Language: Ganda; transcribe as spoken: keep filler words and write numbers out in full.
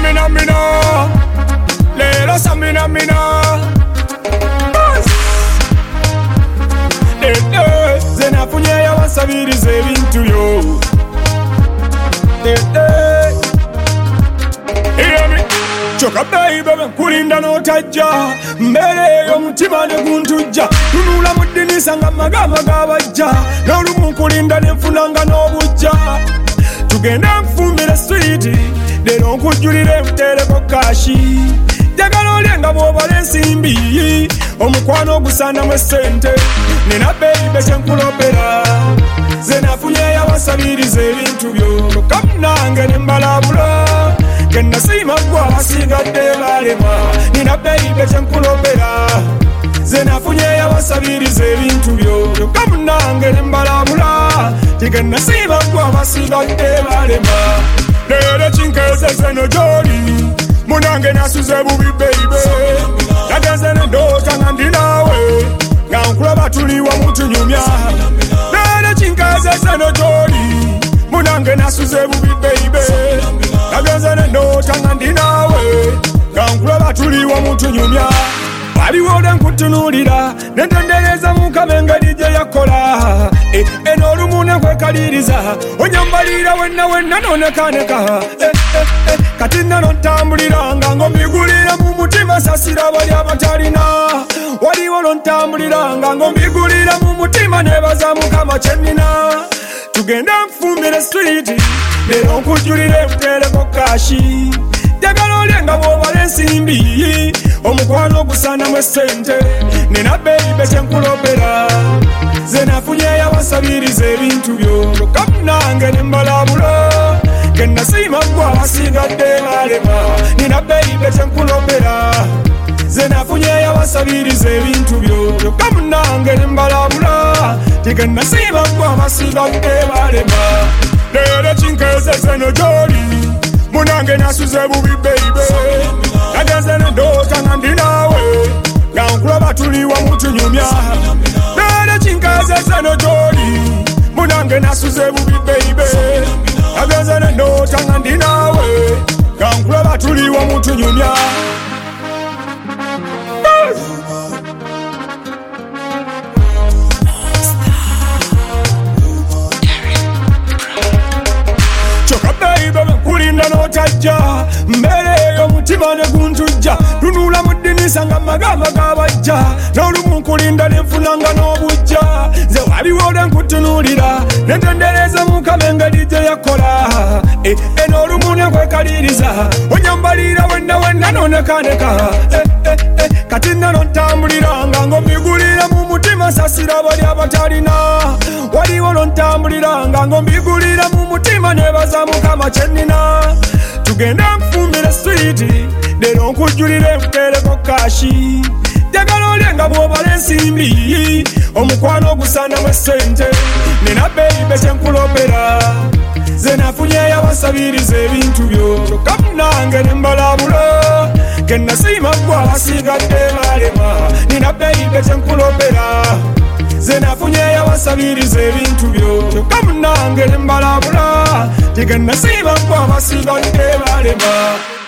samina mina, lero samina mina. Dede, zenafunye yabasabiriza ebintu byo. Dede. Choka baby kulinda notajja mbere yo mutima ne guntujja tunula mudinisa nga magama gabajja n'olumu kulinda ne nfunanga n'obujja tugende nfumbire street lero nkujulire mutereko kashi jagala olyenga bw'obala ensimbi omukwano ogusanamu essente nina baby kyenkulopera ze nafunye yabasabiriza ebintu byo kamunange ne mbalabula Kena sima gwa sigadde balema nina baby kyenkulopera ze nafunye yabasabiriza ebintu byo kamunange ne mbalabula tigenda sima gwa basigadde balema lero kinkesese no gyoli munange nasuze bubi baby yagenze n'endoota nga ndi naawe nga nkulaba tuli wamu tunyumya lero kinkesese no gyoli munange nasuze bubi baby yagenze n'endoota nga ndi naawe nga nkulaba tuli wamu tunyumya waliwo ode nkutunuulira nentendereza mukama engeri gye yakola eno olumu nekwekaliriza onyambalira wenna wenna nonekaneka kati nano ntambuliranga ngombigulira mu mutima sasira bali abatalina waliwo lontambuliranga ngombigulira mu mutima nebaza mukama kyennina tugenda nfumbire street lero nkujulire mutereko kashi jagala olyenga bw'obala ensimbi omukwano ogusanamu essente nina baby kyenkulopera ze nafunye yabasabiriza ebintu byo kamunange ne mbalabula kennasiima gwa basigadde balema nina baby kyenkulopera ze nafunye yabasabiriza ebintu byo kamunange ne mbalabula tigennasiima gwa basigadde balema lero kinkesese no gyoli munange nasuze bubi baby yagenze n'endoota nga ndi naawe nga nkulaba tuli wamu tunyumya lero kinkesese no gyoli munange nasuze bubi baby yagenze n'endoota nga ndi naawe nga nkulaba tuli wamu tunyumya kulinda notajja mbere yo mutima ne guntujja tunula mudinisa nga magama gabajja n'olumu kulinda ne nfunanga n'obujja nze waliwo ode nkutunuulira nentendereza mukama engeri gye yakola eno olumu nekwekaliriza onyambalira wenna wenna nonekaneka kati nano ntambuliranga ngombigulira mu mutima sasira bali abatalina waliwo lontambuliranga ngombigulira mu mutima nebaza mukama kyennina tugenda nfumbire street lero nkujulire mutereko kashi jagala olyenga bw'obala ensimbi omukwano ogusanamu essente nina baby kyenkulopera ze nafunye yabasabiriza ebintu byo kamunange ne mbalabula kennasiima gwa basigadde balema nina baby kyenkulopera ze nafunye yabasabiriza ebintu byo kamunange ne mbalabula tigennasiima gwa basigadde balema